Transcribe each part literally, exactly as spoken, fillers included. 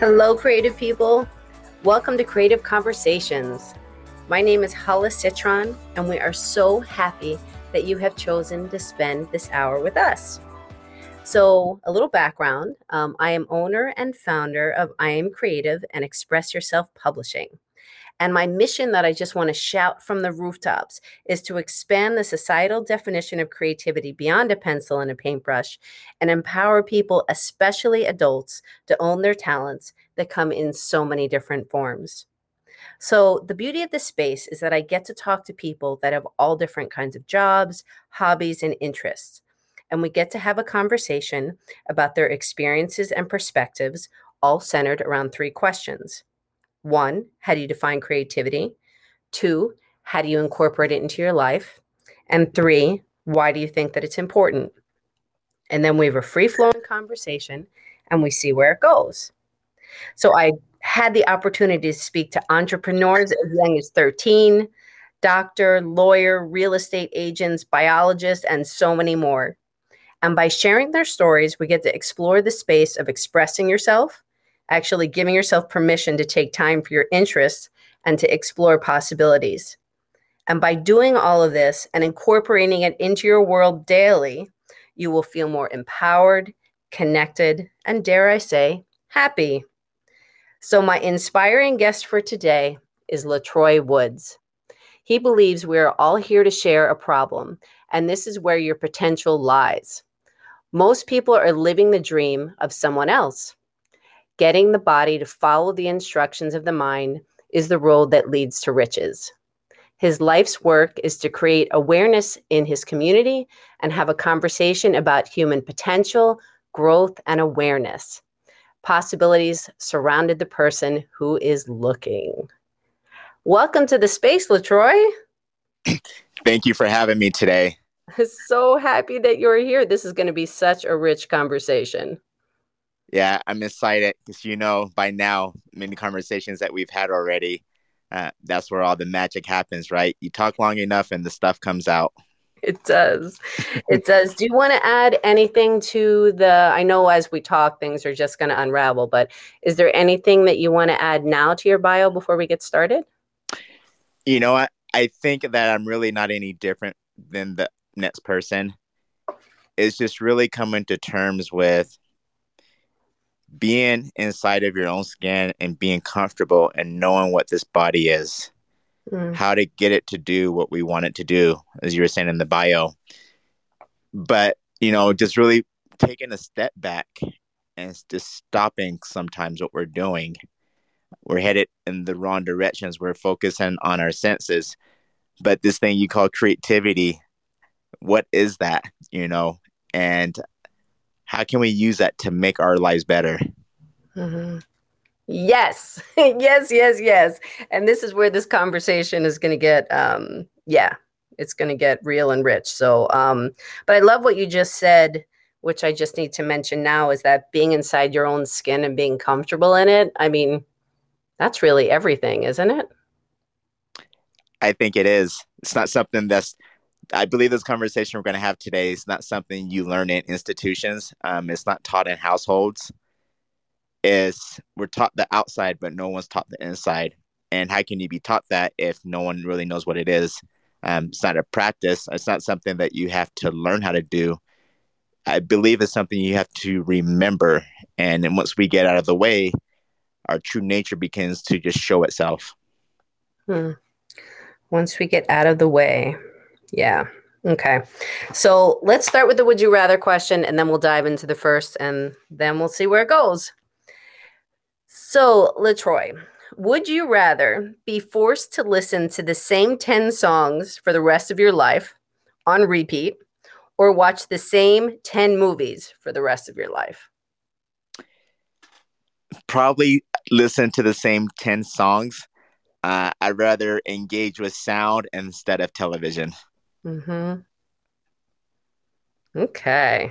Hello, creative people. Welcome to Creative Conversations. My name is Hala Citron, and we are so happy that you have chosen to spend this hour with us. So, a little background. Um, I am owner and founder of I Am Creative and Express Yourself Publishing. And my mission that I just want to shout from the rooftops is to expand the societal definition of creativity beyond a pencil and a paintbrush and empower people, especially adults, to own their talents that come in so many different forms. So, the beauty of this space is that I get to talk to people that have all different kinds of jobs, hobbies, and interests. And we get to have a conversation about their experiences and perspectives, all centered around three questions. One, how do you define creativity? Two, how do you incorporate it into your life? And three, why do you think that it's important? And then we have a free-flowing conversation and we see where it goes. So I had the opportunity to speak to entrepreneurs as young as thirteen, doctor, lawyer, real estate agents, biologists, and so many more. And by sharing their stories, we get to explore the space of expressing yourself, actually giving yourself permission to take time for your interests and to explore possibilities. And by doing all of this and incorporating it into your world daily, you will feel more empowered, connected, and dare I say, happy. So my inspiring guest for today is LaTroy Woods. He believes we are all here to share a problem, and this is where your potential lies. Most people are living the dream of someone else. Getting the body to follow the instructions of the mind is the road that leads to riches. His life's work is to create awareness in his community and have a conversation about human potential, growth, and awareness. Possibilities surrounded the person who is looking. Welcome to the space, LaTroy. Thank you for having me today. So happy that you're here. This is going to be such a rich conversation. Yeah, I'm excited because, you know, by now, many conversations that we've had already, uh, that's where all the magic happens, right? You talk long enough and the stuff comes out. It does. It does. Do you want to add anything to the, I know as we talk, things are just going to unravel, but is there anything that you want to add now to your bio before we get started? You know what? I think that I'm really not any different than the next person. It's just really coming to terms with being inside of your own skin and being comfortable and knowing what this body is, mm. how to get it to do what we want it to do, as you were saying in the bio. But, you know, just really taking a step back and just stopping sometimes what we're doing. We're headed in the wrong directions. We're focusing on our senses. But this thing you call creativity, what is that, you know? And how can we use that to make our lives better? Mm-hmm. Yes, yes, yes, yes. And this is where this conversation is going to get, um, yeah, it's going to get real and rich. So, um, but I love what you just said, which I just need to mention now, is that being inside your own skin and being comfortable in it. I mean, that's really everything, isn't it? I think it is. It's not something that's, I believe this conversation we're going to have today is not something you learn in institutions. Um, it's not taught in households. Is we're taught the outside, but no one's taught the inside. And how can you be taught that if no one really knows what it is? Um, it's not a practice. It's not something that you have to learn how to do. I believe it's something you have to remember. And then once we get out of the way, our true nature begins to just show itself. Hmm. Once we get out of the way. Yeah. Okay. So let's start with the would you rather question, and then we'll dive into the first, and then we'll see where it goes. So, LaTroy, would you rather be forced to listen to the same ten songs for the rest of your life on repeat, or watch the same ten movies for the rest of your life? Probably listen to the same ten songs. Uh, I'd rather engage with sound instead of television. Mm-hmm. Okay.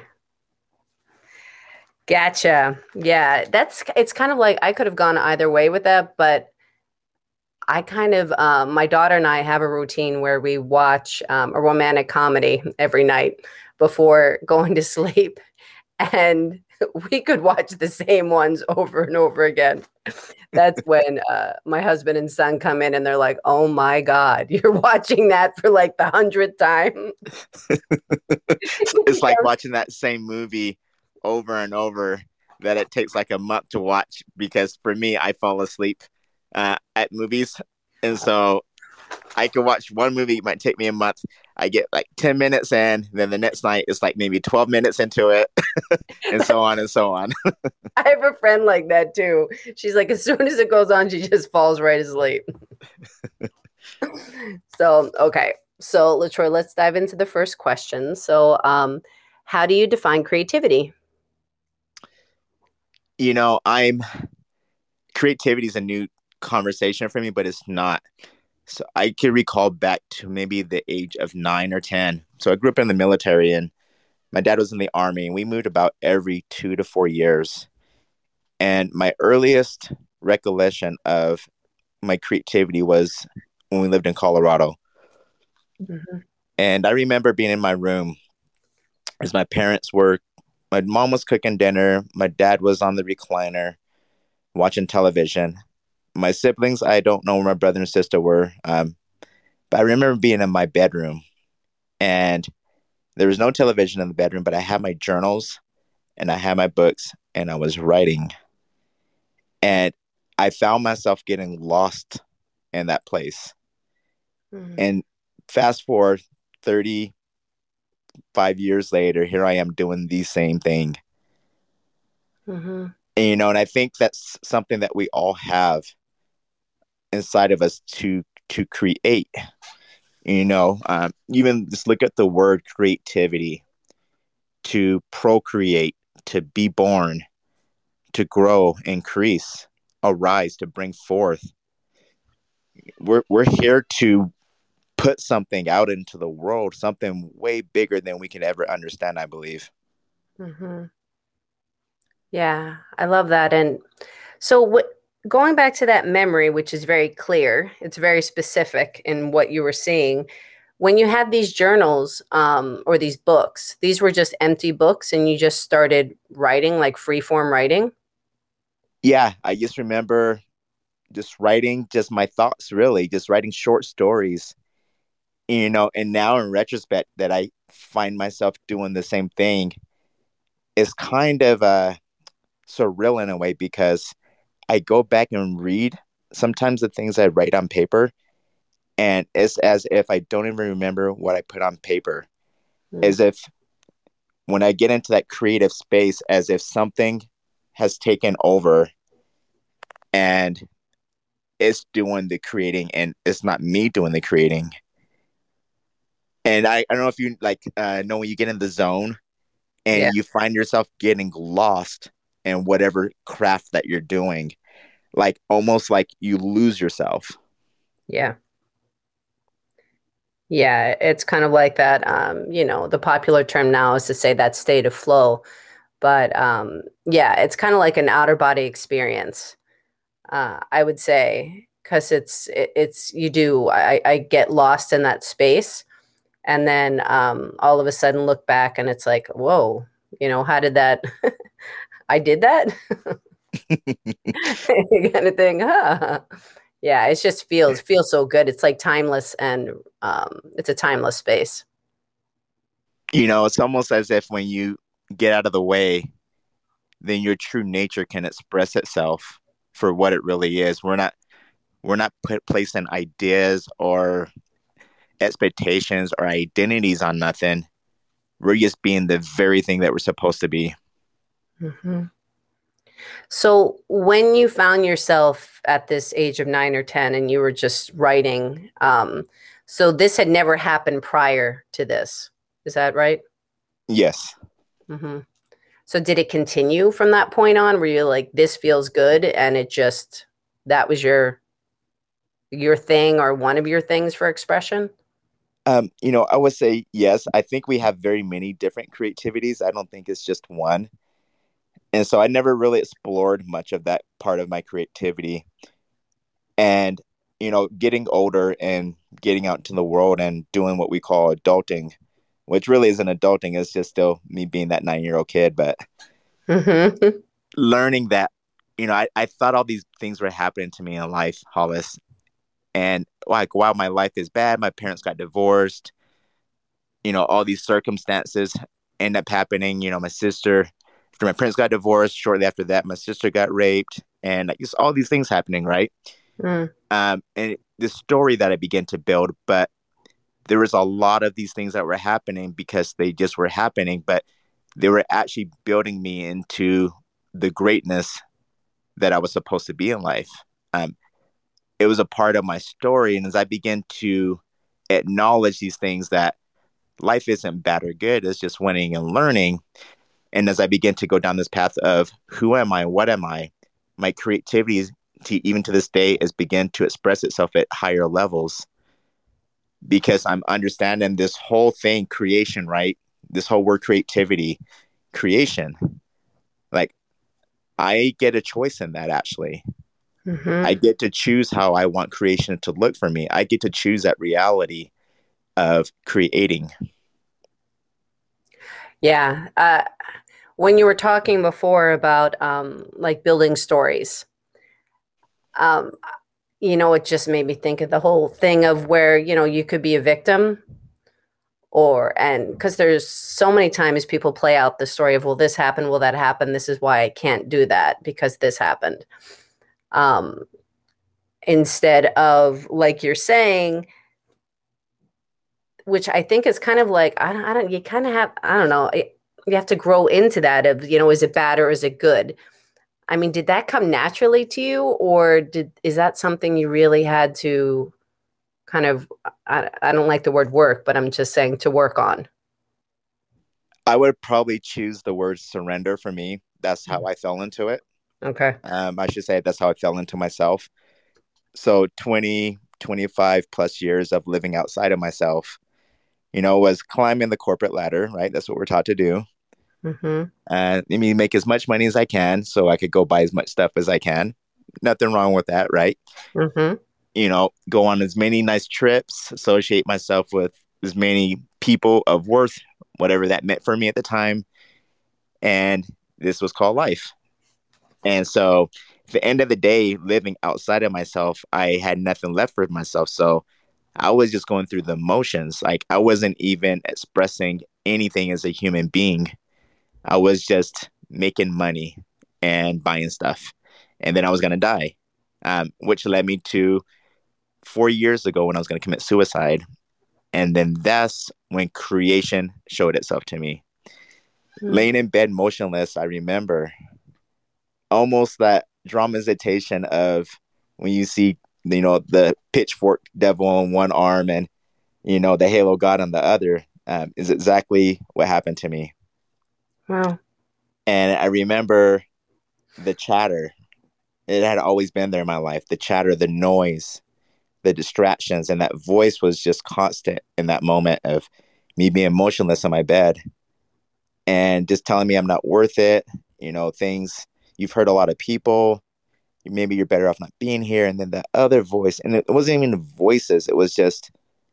Gotcha. Yeah, that's, it's kind of like I could have gone either way with that, but I kind of, um, my daughter and I have a routine where we watch um, a romantic comedy every night before going to sleep. and we could watch the same ones over and over again. That's when uh, my husband and son come in and they're like, "Oh my God, you're watching that for like the hundredth time." It's like watching that same movie over and over that it takes like a month to watch because for me, I fall asleep uh, at movies. And so I can watch one movie, it might take me a month. I get like ten minutes in, then the next night it's like maybe twelve minutes into it, and so on and so on. I have a friend like that too. She's like, as soon as it goes on, she just falls right asleep. So, okay. So, LaTroy, let's dive into the first question. So, um, how do you define creativity? You know, I'm creativity is a new conversation for me, but it's not. So I can recall back to maybe the age of nine or ten. So I grew up in the military and my dad was in the army and we moved about every two to four years. And my earliest recollection of my creativity was when we lived in Colorado. Mm-hmm. And I remember being in my room as my parents were, my mom was cooking dinner, my dad was on the recliner watching television. My siblings, I don't know where my brother and sister were, um, but I remember being in my bedroom and there was no television in the bedroom, but I had my journals and I had my books and I was writing. And I found myself getting lost in that place. Mm-hmm. And fast forward thirty-five years later, here I am doing the same thing. Mm-hmm. And, you know, and I think that's something that we all have inside of us to to create. You know, um, even just look at the word creativity, to procreate, to be born, to grow, increase, arise, to bring forth. We're we're here to put something out into the world, something way bigger than we can ever understand, I believe. Mm-hmm. Yeah, I love that. And so, what, going back to that memory, which is very clear, it's very specific in what you were seeing. When you had these journals um, or these books, these were just empty books, and you just started writing, like free form writing. Yeah, I just remember just writing just my thoughts, really, just writing short stories, you know, and now in retrospect that I find myself doing the same thing is kind of uh, surreal in a way because I go back and read sometimes the things I write on paper, and it's as if I don't even remember what I put on paper. Mm. As if when I get into that creative space, as if something has taken over and it's doing the creating and it's not me doing the creating. And I, I don't know if you like uh, know when you get in the zone Yeah, and you find yourself getting lost in whatever craft that you're doing, like almost like you lose yourself. yeah, yeah. It's kind of like that. Um, you know, the popular term now is to say that state of flow, but um, yeah, it's kind of like an outer body experience. Uh, I would say because it's it, it's you do. I, I get lost in that space, and then um, all of a sudden look back, and it's like, whoa, you know, how did that? I did that kind of thing, huh? Yeah, it just feels feels so good. It's like timeless, and um, it's a timeless space. You know, it's almost as if when you get out of the way, then your true nature can express itself for what it really is. We're not we're not put placing ideas or expectations or identities on nothing. We're just being the very thing that we're supposed to be. Hmm. So when you found yourself at this age of nine or ten, and you were just writing, um, so this had never happened prior to this, is that right? Yes. Hmm. So did it continue from that point on? Were you like, this feels good, and it just that was your your thing or one of your things for expression? Um, you know, I would say yes. I think we have very many different creativities. I don't think it's just one. And so I never really explored much of that part of my creativity. And, you know, getting older and getting out into the world and doing what we call adulting, which really isn't adulting. It's just still me being that nine year old kid. But Mm-hmm. learning that, you know, I, I thought all these things were happening to me in life, Hollis. And like, wow, my life is bad. My parents got divorced. You know, all these circumstances end up happening. You know, my sister, after my parents got divorced, shortly after that, my sister got raped. And like, just all these things happening, right? Mm. Um, and the story that I began to build, but there was a lot of these things that were happening because they just were happening, but they were actually building me into the greatness that I was supposed to be in life. Um, it was a part of my story. And as I began to acknowledge these things that life isn't bad or good, it's just winning and learning. And as I begin to go down this path of who am I, what am I, my creativity, to, even to this day, is begin to express itself at higher levels because I'm understanding this whole thing, creation, right? This whole word creativity, creation. Like I get a choice in that actually. I Mm-hmm. get to choose how I want creation to look for me. I get to choose that reality of creating. Yeah. Uh, when you were talking before about um, like building stories, um, you know, it just made me think of the whole thing of where, you know, you could be a victim or, and because there's so many times people play out the story of, well, this happened, well, that happened. This is why I can't do that because this happened. Um, instead of, like you're saying, which I think is kind of like, I don't, I don't you kind of have, I don't know, it, you have to grow into that of, you know, is it bad or is it good? I mean, did that come naturally to you, or did is that something you really had to kind of, I, I don't like the word work, but I'm just saying to work on? I would probably choose the word surrender for me. That's how I fell into it. Okay. Um, I should say that's how I fell into myself. So twenty, twenty-five plus years of living outside of myself, you know, was climbing the corporate ladder, right? That's what we're taught to do. Mm-hmm. Uh, I mean, make as much money as I can so I could go buy as much stuff as I can. Nothing wrong with that, right? Mm-hmm. You know, go on as many nice trips, associate myself with as many people of worth, whatever that meant for me at the time. And this was called life. And so, at the end of the day, living outside of myself, I had nothing left for myself. So, I was just going through the motions. Like, I wasn't even expressing anything as a human being. I was just making money and buying stuff. And then I was going to die, um, which led me to four years ago when I was going to commit suicide. And then that's when creation showed itself to me. Mm. Laying in bed motionless, I remember almost that dramatization of when you see, you know, the pitchfork devil on one arm and, you know, the halo god on the other, um, is exactly what happened to me. Wow. And I remember the chatter. It had always been there in my life. The chatter, the noise, the distractions, and that voice was just constant in that moment of me being motionless on my bed and just telling me I'm not worth it. You know, things you've heard a lot of people. Maybe you're better off not being here. And then the other voice, and it wasn't even voices. It was just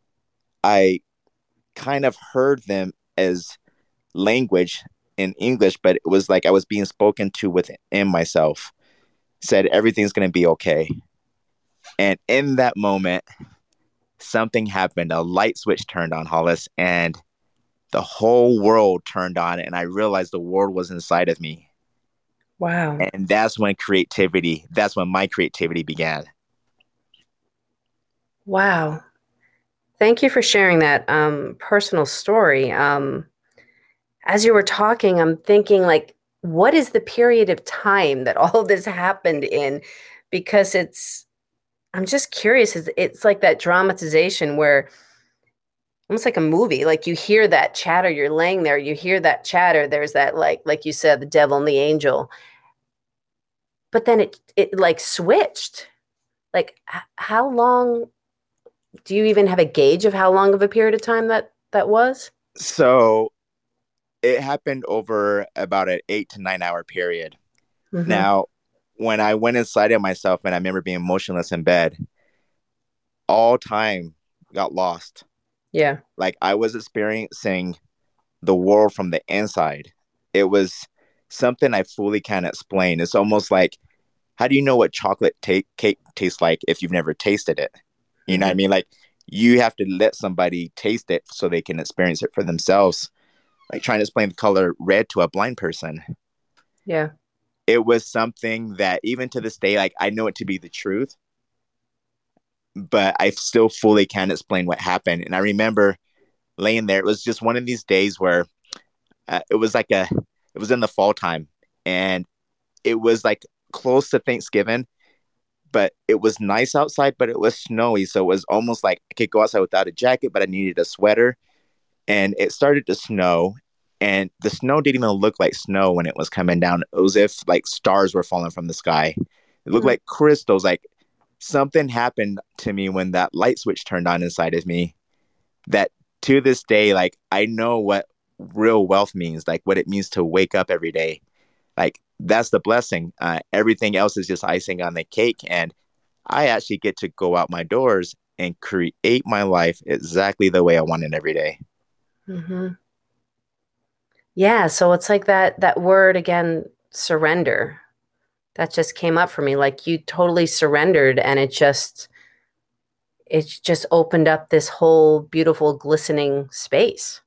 I kind of heard them as language in English, but it was like I was being spoken to within myself. Said everything's gonna be okay. And in that moment, something happened. A light switch turned on, Hollis, and the whole world turned on, and I realized the world was inside of me. Wow. And that's when creativity, that's when my creativity began. Wow. Thank you for sharing that um, personal story. Um, as you were talking, I'm thinking, like, what is the period of time that all this happened in? Because it's, I'm just curious. It's, it's like that dramatization where almost like a movie, like you hear that chatter, you're laying there, you hear that chatter, there's that, like, like you said, the devil and the angel, but then it, it like switched. Like, h- how long, do you even have a gauge of how long of a period of time that that was? So it happened over about an eight to nine hour period. Mm-hmm. Now, when I went inside of myself and I remember being motionless in bed, all time got lost. Yeah. Like I was experiencing the world from the inside. It was something I fully can't explain. It's almost like, how do you know what chocolate ta- cake tastes like if you've never tasted it? You know what I Hmm. mean? Like you have to let somebody taste it so they can experience it for themselves. Like trying to explain the color red to a blind person. Yeah. It was something that even to this day, like I know it to be the truth, but I still fully can't explain what happened. And I remember laying there. It was just one of these days where uh, it was like a, it was in the fall time, and it was like close to Thanksgiving, but it was nice outside, but it was snowy. So it was almost like I could go outside without a jacket, but I needed a sweater. And it started to snow, and the snow didn't even look like snow when it was coming down. It was as if like stars were falling from the sky. It looked Mm. like crystals. Like something happened to me when that light switch turned on inside of me. That to this day, like I know what real wealth means, like what it means to wake up every day. Like that's the blessing. Uh, everything else is just icing on the cake, and I actually get to go out my doors and create my life exactly the way I want it every day. Hmm. Yeah. So it's like that that word again, surrender. That just came up for me. Like you totally surrendered, and it just it just opened up this whole beautiful, glistening space.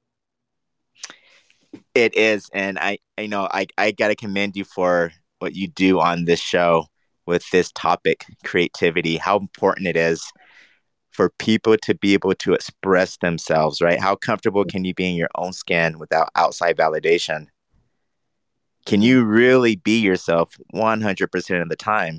It is, and I, I know I, I gotta commend you for what you do on this show with this topic, creativity. How important it is for people to be able to express themselves, right? How comfortable can you be in your own skin without outside validation? Can Mhm. you really be yourself one hundred percent of the time?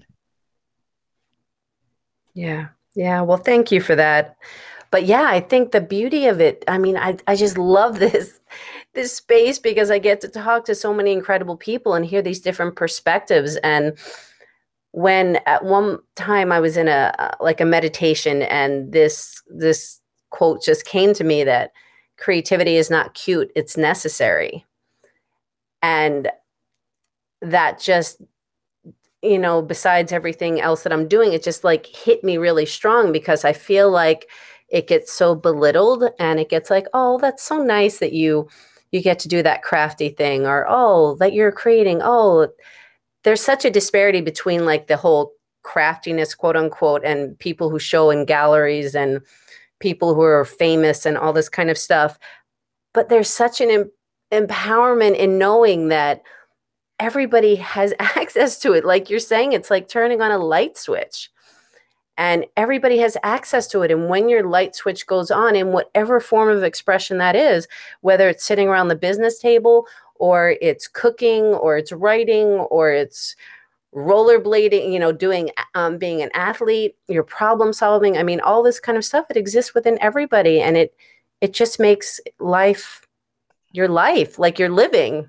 Yeah. Yeah. Well, thank you for that. But yeah, I think the beauty of it, I mean, I, I just love this this space because I get to talk to so many incredible people and hear these different perspectives. And when at one time I was in a uh, like a meditation, and this this quote just came to me that creativity is not cute, it's necessary. And that just, you know, besides everything else that I'm doing, it just like hit me really strong because I feel like it gets so belittled, and it gets like, oh, that's so nice that you you get to do that crafty thing, or oh, that you're creating. Oh, there's such a disparity between like the whole craftiness, quote unquote, and people who show in galleries and people who are famous and all this kind of stuff. But there's such an em- empowerment in knowing that everybody has access to it. Like you're saying, it's like turning on a light switch, and everybody has access to it. And when your light switch goes on, in whatever form of expression that is, whether it's sitting around the business table, or it's cooking, or it's writing, or it's rollerblading, you know, doing, um, being an athlete, your problem solving. I mean, all this kind of stuff, it exists within everybody. And it, it just makes life your life, like you're living.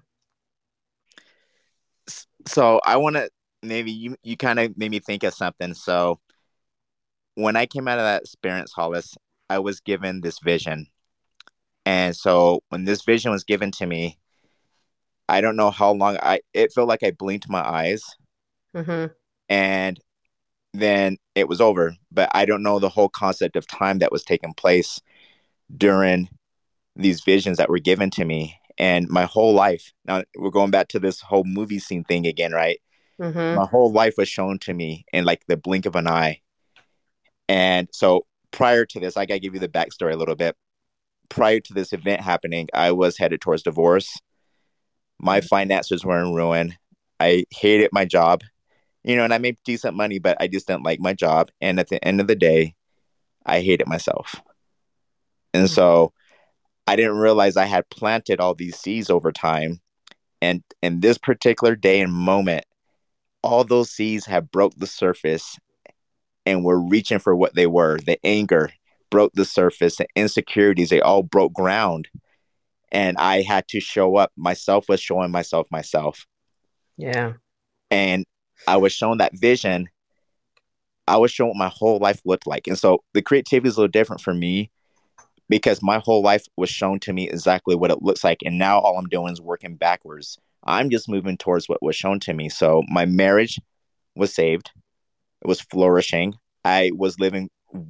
So I want to maybe you you kind of made me think of something. So when I came out of that experience, Hollis, I was given this vision, and so when this vision was given to me, I don't know how long I it felt like I blinked my eyes, Mm-hmm. and then it was over. But I don't know the whole concept of time that was taking place during these visions that were given to me and my whole life. Now we're going back to this whole movie scene thing again, right? Mm-hmm. My whole life was shown to me in like the blink of an eye. And so prior to this, I gotta give you the backstory a little bit. Prior to this event happening, I was headed towards divorce. My finances were in ruin. I hated my job, you know, and I made decent money, but I just didn't like my job. And at the end of the day, I hated myself. And Mm-hmm. so I didn't realize I had planted all these seeds over time. And in this particular day and moment, all those seeds have broke the surface and were reaching for what they were. The anger broke the surface, the insecurities, they all broke ground. And I had to show up. Myself was showing myself myself. Yeah. And I was shown that vision. I was shown what my whole life looked like. And so the creativity is a little different for me because my whole life was shown to me exactly what it looks like. And now all I'm doing is working backwards. I'm just moving towards what was shown to me. So my marriage was saved, it was flourishing. I was living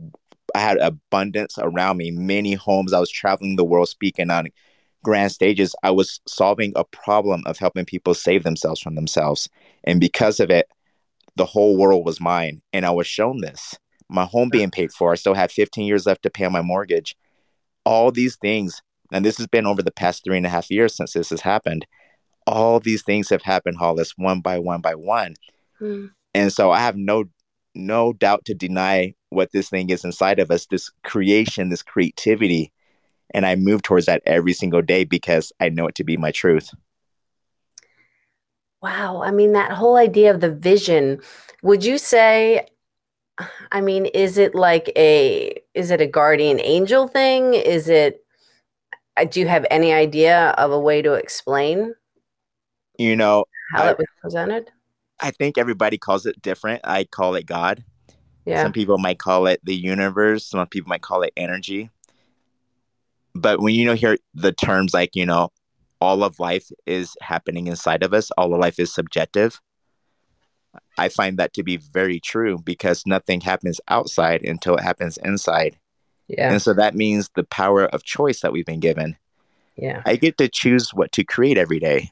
I had abundance around me, many homes. I was traveling the world speaking on grand stages. I was solving a problem of helping people save themselves from themselves. And because of it, the whole world was mine. And I was shown this. My home being paid for. I still had fifteen years left to pay on my mortgage. All these things, and this has been over the past three and a half years since this has happened. All these things have happened, Hollis, one by one by one. Mm. And so I have no no doubt to deny what this thing is inside of us, this creation, this creativity. And I move towards that every single day because I know it to be my truth. Wow. I mean, that whole idea of the vision, would you say, I mean, is it like a, is it a guardian angel thing? Is it, uh, do you have any idea of a way to explain You know, how I, that was presented? I think everybody calls it different. I call it God. Yeah. Some people might call it the universe. Some people might call it energy. But when you know hear the terms like, you know, all of life is happening inside of us, all of life is subjective. I find that to be very true because nothing happens outside until it happens inside. Yeah. And so that means the power of choice that we've been given. Yeah. I get to choose what to create every day.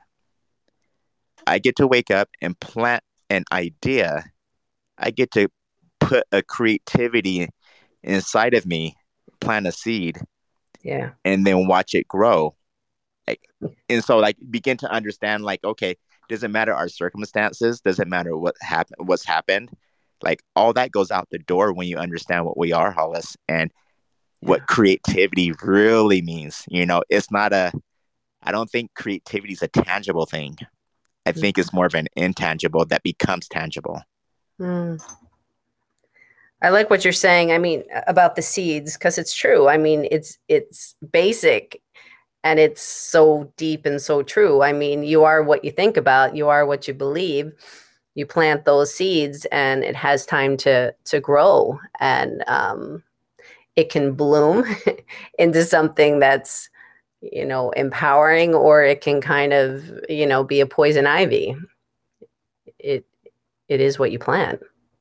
I get to wake up and plant an idea. I get to put a creativity inside of me, plant a seed, Yeah. and then watch it grow. Like, and so like begin to understand like, okay, doesn't matter our circumstances, doesn't matter what happened, what's happened. Like all that goes out the door when you understand what we are, Hollis, and Yeah. what creativity really means. You know, it's not a, I don't think creativity is a tangible thing. I think it's more of an intangible that becomes tangible. Mm. I like what you're saying. I mean, about the seeds, because it's true. I mean, it's it's basic and it's so deep and so true. I mean, you are what you think about, you are what you believe. You plant those seeds and it has time to to grow, and um, it can bloom into something that's, you know, empowering, or it can kind of, you know, be a poison ivy. It it is what you plant.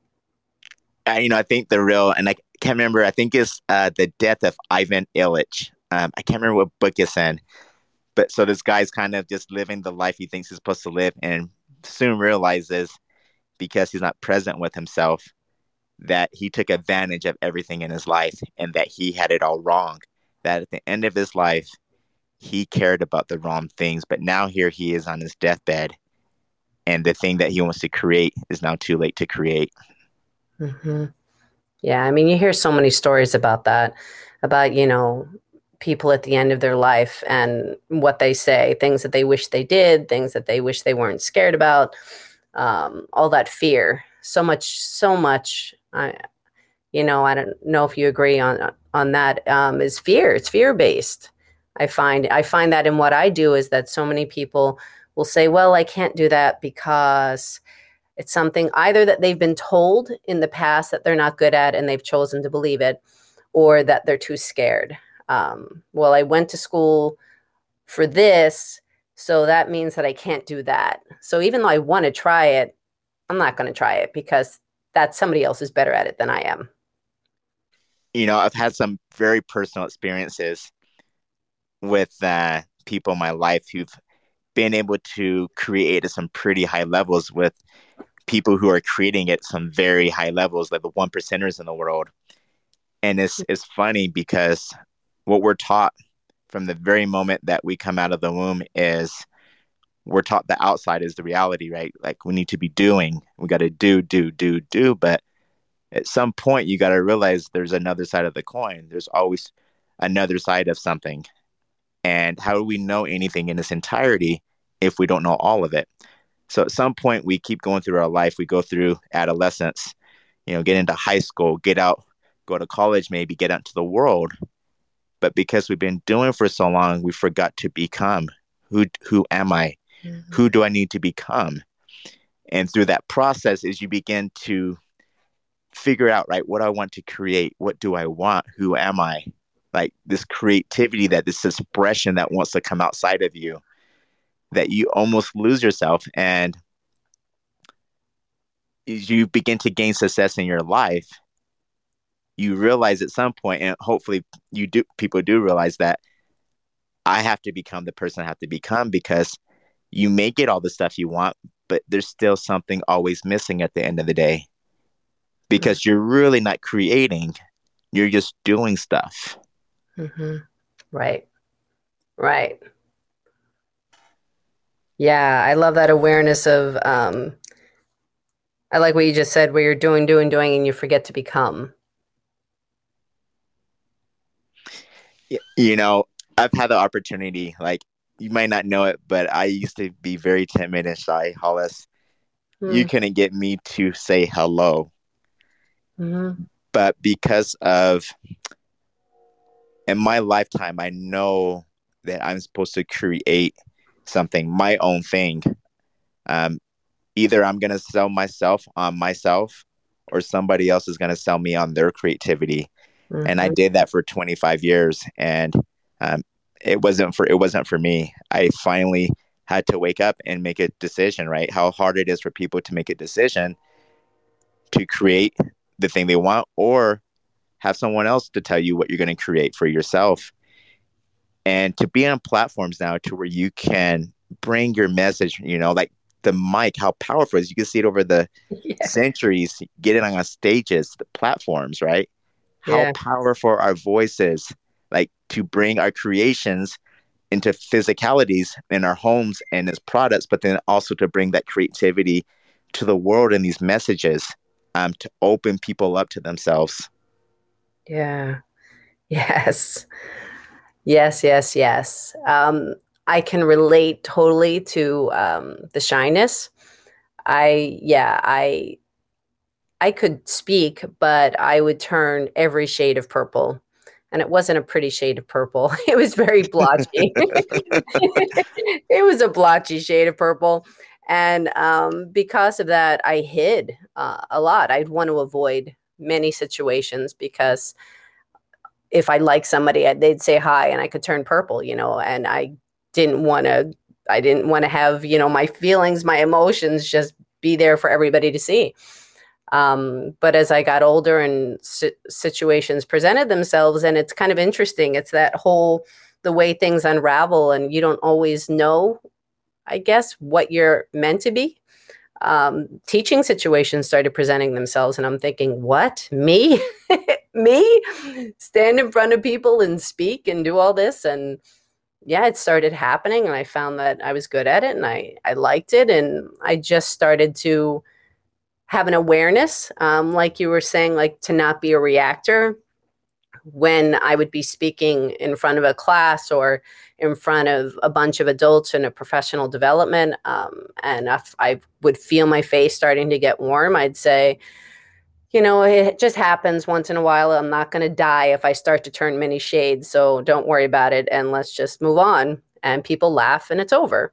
Uh, you know, I think the real, and I can't remember, I think it's uh, The Death of Ivan Illich. Um, I can't remember what book it's in. But so this guy's kind of just living the life he thinks he's supposed to live and soon realizes because he's not present with himself that he took advantage of everything in his life and that he had it all wrong. That at the end of his life, he cared about the wrong things. But now here he is on his deathbed, and the thing that he wants to create is now too late to create. Mm-hmm. Yeah, I mean, you hear so many stories about that, about, you know, people at the end of their life and what they say, things that they wish they did, things that they wish they weren't scared about, um, all that fear. So much, so much. I, you know, I don't know if you agree on on that. Um, is fear? It's fear based. I find I find that in what I do is that so many people will say, "Well, I can't do that because." It's something either that they've been told in the past that they're not good at and they've chosen to believe it, or that they're too scared. Um, well, I went to school for this, so that means that I can't do that. So even though I want to try it, I'm not going to try it because that somebody else is better at it than I am. You know, I've had some very personal experiences with uh, people in my life who've been able to create at some pretty high levels with people who are creating at some very high levels, like the one percenters in the world. And it's it's funny because what we're taught from the very moment that we come out of the womb is we're taught the outside is the reality, right? Like we need to be doing, we got to do, do, do, do. But at some point, you got to realize there's another side of the coin. There's always another side of something. And how do we know anything in its entirety if we don't know all of it? So at some point, we keep going through our life. We go through adolescence, you know, get into high school, get out, go to college, maybe get out into the world. But because we've been doing for so long, we forgot to become. Who who am I? Mm-hmm. Who do I need to become? And through that process, as you begin to figure out, right, what I want to create, what do I want, who am I? Like this creativity, that this expression that wants to come outside of you, that you almost lose yourself, and you begin to gain success in your life, you realize at some point, and hopefully you do, people do realize that I have to become the person I have to become, because you may get all the stuff you want, but there's still something always missing at the end of the day, Mm-hmm. because you're really not creating, you're just doing stuff. Mm-hmm. Right. Right. Yeah, I love that awareness of um I like what you just said, where you're doing, doing, doing, and you forget to become. You know, I've had the opportunity, like, you might not know it, but I used to be very timid and shy, Hollis. You Mm-hmm. couldn't get me to say hello. Mm-hmm. But because of, in my lifetime, I know that I'm supposed to create something, my own thing. Um, Either I'm going to sell myself on myself, or somebody else is going to sell me on their creativity. And I Mm-hmm. did that for twenty-five years, and um, it wasn't for it wasn't for me. I finally had to wake up and make a decision, right? How hard it is for people to make a decision to create the thing they want, or have someone else to tell you what you're going to create for yourself. And to be on platforms now to where you can bring your message, you know, like the mic, how powerful it is. You can see it over the Yeah. centuries, get it on stages, the platforms, right? How Yeah. powerful our voices, like to bring our creations into physicalities in our homes and as products, but then also to bring that creativity to the world in these messages, um, to open people up to themselves. Yeah. Yes. Yes, yes, yes. Um, I can relate totally to um, the shyness. I, yeah, I, I could speak, but I would turn every shade of purple. And it wasn't a pretty shade of purple. It was very blotchy. It was a blotchy shade of purple. And um, because of that, I hid uh, a lot. I'd want to avoid many situations because if I like somebody, they'd say hi and I could turn purple, you know, and I didn't want to, I didn't want to have, you know, my feelings, my emotions just be there for everybody to see. Um, but as I got older and si- situations presented themselves, and it's kind of interesting, it's that whole, the way things unravel and you don't always know, I guess, what you're meant to be. Um, teaching situations started presenting themselves, and I'm thinking, what? Me? Me? Stand in front of people and speak and do all this? And yeah, it started happening, and I found that I was good at it, and I, I liked it, and I just started to have an awareness, um, like you were saying, like to not be a reactor when I would be speaking in front of a class or in front of a bunch of adults in a professional development. Um, and if I would feel my face starting to get warm, I'd say, you know, it just happens once in a while. I'm not going to die if I start to turn many shades. So don't worry about it. And let's just move on. And people laugh and it's over.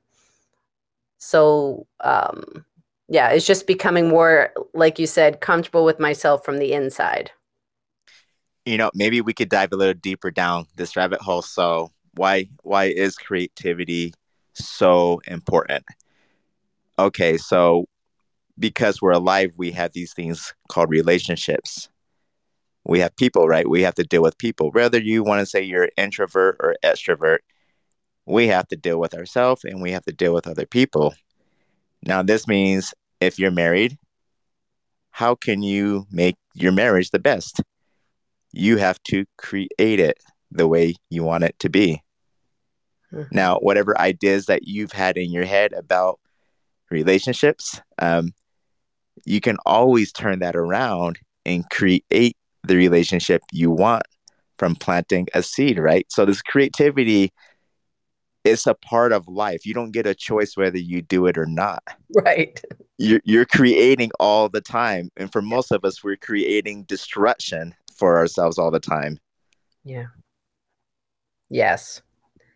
So, um, yeah, it's just becoming more, like you said, comfortable with myself from the inside. You know, maybe we could dive a little deeper down this rabbit hole. So, why why is creativity so important? Okay, so because we're alive, we have these things called relationships. We have people, right? We have to deal with people. Whether you want to say you're introvert or extrovert, we have to deal with ourselves and we have to deal with other people. Now, this means if you're married, how can you make your marriage the best? You have to create it the way you want it to be. Mm-hmm. Now, whatever ideas that you've had in your head about relationships, um, you can always turn that around and create the relationship you want from planting a seed, right? So, this creativity is a part of life. You don't get a choice whether you do it or not. Right. You're, you're creating all the time. And for most of us, we're creating destruction for ourselves all the time. Yeah. Yes.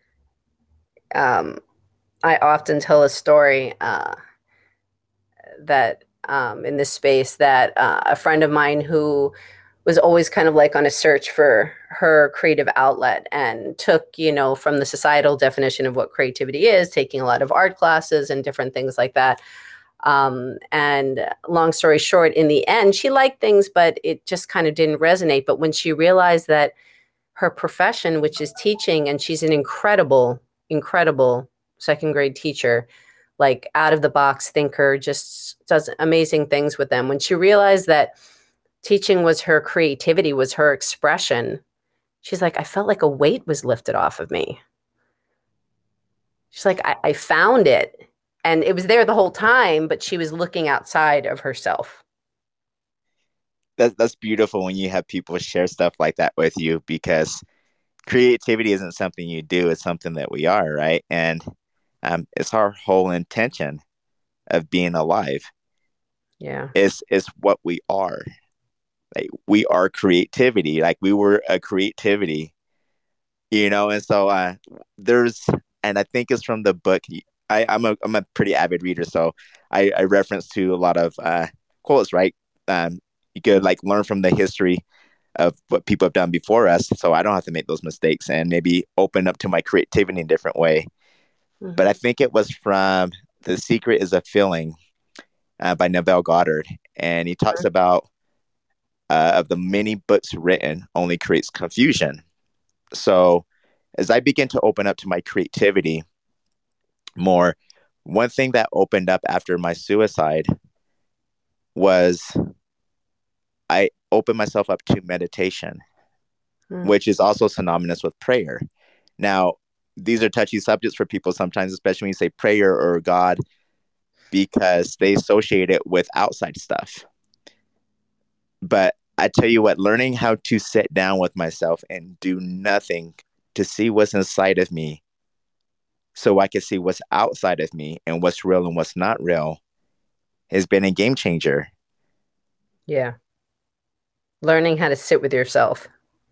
Um, I often tell a story uh, that um, in this space that uh, a friend of mine who was always kind of like on a search for her creative outlet and took, you know, from the societal definition of what creativity is, taking a lot of art classes and different things like that. Um, and long story short, in the end, she liked things, but it just kind of didn't resonate. But when she realized that her profession, which is teaching, and she's an incredible, incredible second grade teacher, like out of the box thinker, just does amazing things with them. When she realized that teaching was her creativity, was her expression, she's like, I felt like a weight was lifted off of me. She's like, I, I found it. And it was there the whole time, but she was looking outside of herself. That's that's beautiful when you have people share stuff like that with you, because creativity isn't something you do; it's something that we are, right? And um, it's our whole intention of being alive. Yeah. Is is what we are. Like we are creativity. Like we were a creativity, you know. And so uh, there's, and I think it's from the book. I, I'm a I'm a pretty avid reader, so I, I reference to a lot of uh, quotes, right? Um, you could like learn from the history of what people have done before us, so I don't have to make those mistakes and maybe open up to my creativity in a different way. But Mm-hmm. I think it was from The Secret is a Feeling uh, by Neville Goddard, and he talks about uh, of the many books written only creates confusion. So as I begin to open up to my creativity more, one thing that opened up after my suicide was I opened myself up to meditation, Mm-hmm. which is also synonymous with prayer. Now, these are touchy subjects for people sometimes, especially when you say prayer or God, because they associate it with outside stuff. But I tell you what, learning how to sit down with myself and do nothing to see what's inside of me so I can see what's outside of me and what's real and what's not real has been a game changer. Yeah. Learning how to sit with yourself.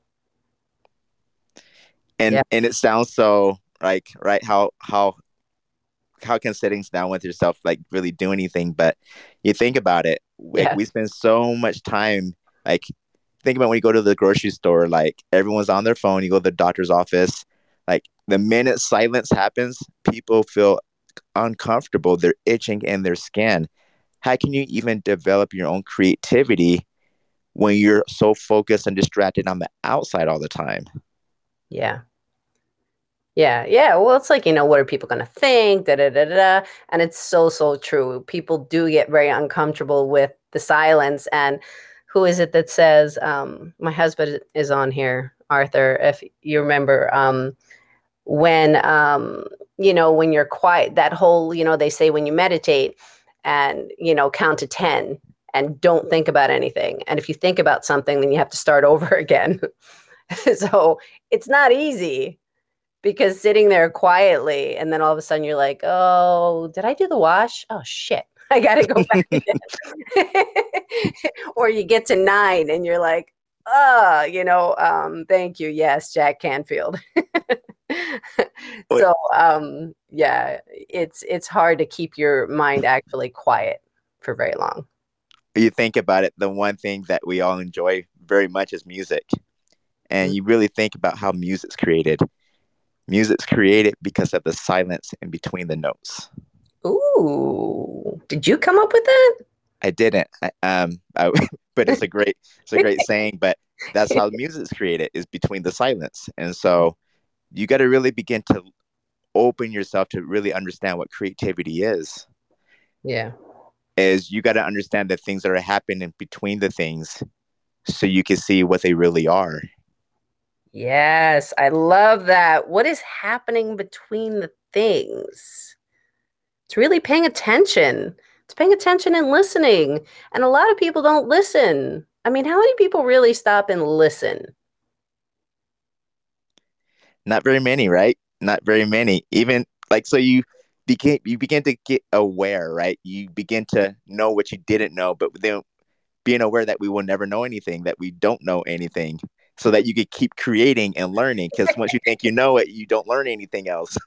And Yeah. and it sounds so like, right, how how how can sitting down with yourself like really do anything? But you think about it, like Yeah. we spend so much time, like think about when you go to the grocery store, like everyone's on their phone, you go to the doctor's office, like the minute silence happens, people feel uncomfortable, they're itching in their skin. How can you even develop your own creativity when you're so focused and distracted on the outside all the time? Yeah. Yeah, yeah. Well, it's like, you know, what are people going to think? Da, da, da, da, da. And it's so, so true. People do get very uncomfortable with the silence. And who is it that says, um, my husband is on here, Arthur, if you remember, um, when, um, you know, when you're quiet, that whole, you know, they say when you meditate and, you know, count to ten and don't think about anything. And if you think about something, then you have to start over again. So it's not easy because sitting there quietly and then all of a sudden you're like, oh, did I do the wash? Oh shit. I gotta go back again. Or you get to nine and you're like, oh, you know, um, thank you. Yes, Jack Canfield. So um yeah, it's it's hard to keep your mind actually quiet for very long. You think about it, the one thing that we all enjoy very much is music. And Mm. you really think about how music's created. Music's created because of the silence in between the notes. Ooh, did you come up with that? I didn't, I, um, I, but it's a great, it's a great saying. But that's how music's created, is between the silence. And so you got to really begin to open yourself to really understand what creativity is. Yeah. Is you got to understand the things that are happening between the things, so you can see what they really are. Yes, I love that. What is happening between the things? It's really paying attention. It's paying attention and listening. And a lot of people don't listen. I mean, how many people really stop and listen? Not very many, right? Not very many. Even like, so you begin you begin to get aware, right? You begin to know what you didn't know, but then being aware that we will never know anything, that we don't know anything, so that you could keep creating and learning. Because once you think you know it, you don't learn anything else.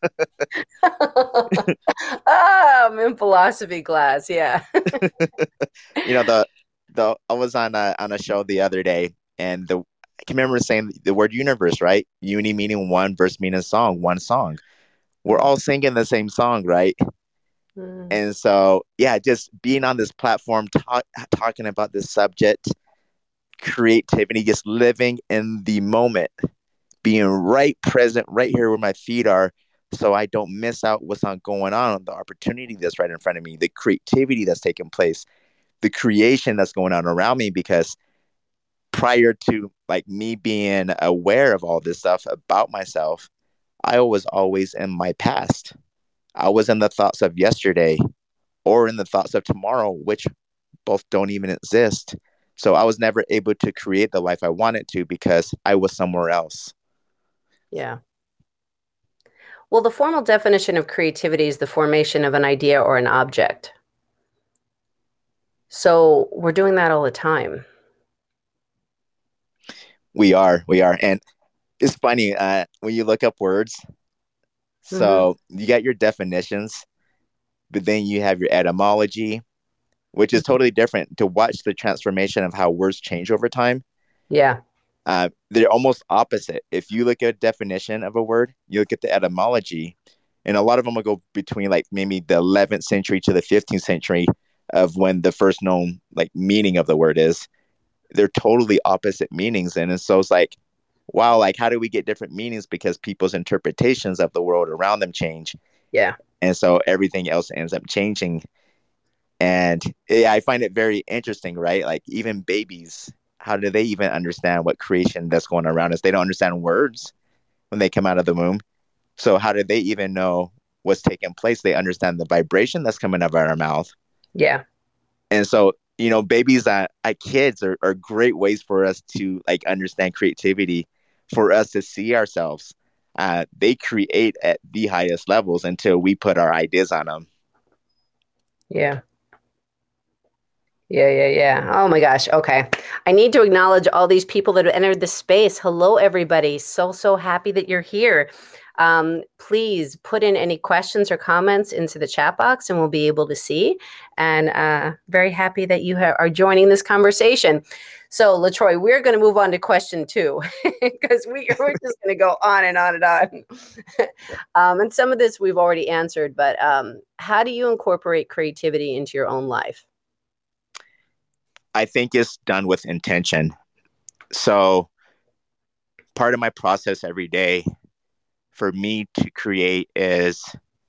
Ah, I'm in philosophy class. Yeah. you know the the I was on a on a show the other day, and the I can remember saying the word universe, right? Uni meaning one, verse meaning song, one song. We're all singing the same song, right? Mm. And so, yeah, just being on this platform, talk, talking about this subject, creativity, just living in the moment, being right present, right here where my feet are, so I don't miss out what's on going on, the opportunity that's right in front of me, the creativity that's taking place, the creation that's going on around me. Because prior to like me being aware of all this stuff about myself, I was always in my past. I was in the thoughts of yesterday or in the thoughts of tomorrow, which both don't even exist. So I was never able to create the life I wanted to because I was somewhere else. Yeah. Well, the formal definition of creativity is the formation of an idea or an object. So we're doing that all the time. We are, we are. And it's funny uh, when you look up words. Hmm. So you got your definitions, but then you have your etymology, which is totally different. To watch the transformation of how words change over time, Yeah. uh, they're almost opposite. If you look at a definition of a word, you look at the etymology, and a lot of them will go between like maybe the eleventh century to the fifteenth century of when the first known like meaning of the word is. They're totally opposite meanings, and so it's like, wow, like how do we get different meanings because people's interpretations of the world around them change, Yeah. and so everything else ends up changing. And yeah, I find it very interesting, right? Like even babies, how do they even understand what creation that's going around us? They don't understand words when they come out of the womb. So how do they even know what's taking place? They understand the vibration that's coming out of our mouth. Yeah. And so, you know, babies at, at kids are, are great ways for us to like understand creativity, for us to see ourselves. Uh, they create at the highest levels until we put our ideas on them. Yeah. Yeah, yeah, yeah. Oh my gosh. Okay. I need to acknowledge all these people that have entered the space. Hello, everybody. So, so happy that you're here. Um, please put in any questions or comments into the chat box and we'll be able to see. And uh, very happy that you ha- are joining this conversation. So, LaTroy, we're going to move on to question two because we, we're just going to go on and on and on. um, and some of this we've already answered, but um, how do you incorporate creativity into your own life? I think it's done with intention. So part of my process every day for me to create is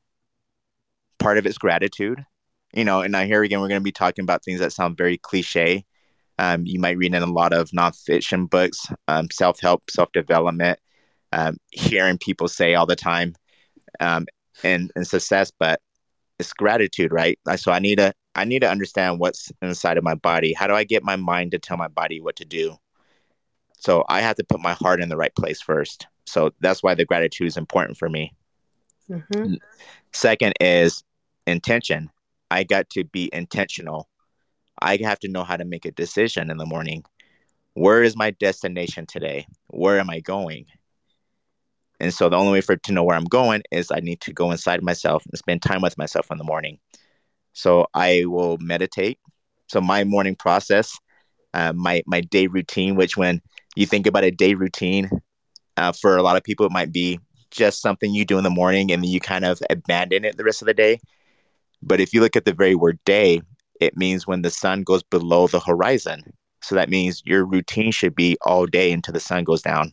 part of it's gratitude. You know, and now here again, we're going to be talking about things that sound very cliche. Um, you might read in a lot of nonfiction books, um, self help, self development, um, hearing people say all the time, um, and, and success, but it's gratitude, right? So I need to I need to understand what's inside of my body. How do I get my mind to tell my body what to do? So I have to put my heart in the right place first. So that's why the gratitude is important for me. Mm-hmm. Second is intention. I got to be intentional. I have to know how to make a decision in the morning. Where is my destination today? Where am I going? And so the only way for to know where I'm going is I need to go inside myself and spend time with myself in the morning. So I will meditate. So my morning process, uh, my my day routine, which when you think about a day routine, uh, for a lot of people it might be just something you do in the morning and then you kind of abandon it the rest of the day. But if you look at the very word day, it means when the sun goes below the horizon. So that means your routine should be all day until the sun goes down.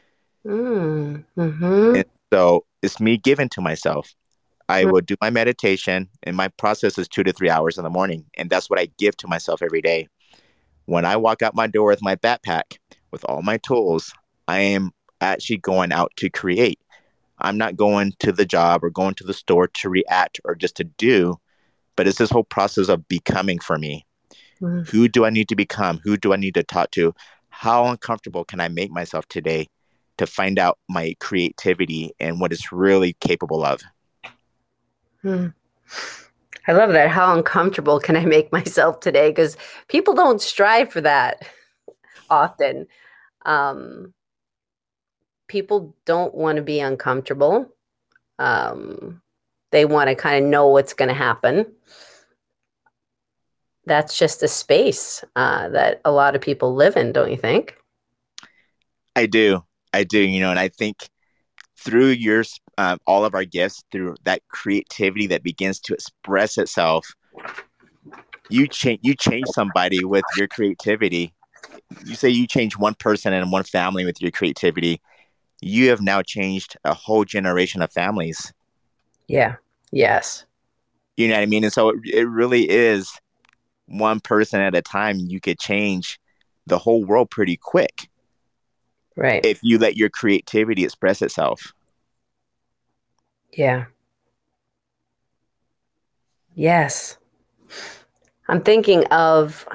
Mm, mm-hmm. And so it's me giving to myself. I will do my meditation, and my process is two to three hours in the morning. And that's what I give to myself every day. When I walk out my door with my backpack, with all my tools, I am actually going out to create. I'm not going to the job or going to the store to react or just to do, but it's this whole process of becoming for me. Mm-hmm. Who do I need to become? Who do I need to talk to? How uncomfortable can I make myself today to find out my creativity and what it's really capable of? Mm. I love that. How uncomfortable can I make myself today? Because people don't strive for that often. Um, people don't want to be uncomfortable. Um, they want to kind of know what's going to happen. That's just a space uh, that a lot of people live in, don't you think? I do. I do, you know, and I think through your um, all of our gifts through that creativity that begins to express itself. You change you change somebody with your creativity. You say you change one person and one family with your creativity. You have now changed a whole generation of families. Yeah. Yes. You know what I mean? And so it, it really is one person at a time. You could change the whole world pretty quick Right. if you let your creativity express itself. Yeah. Yes. I'm thinking of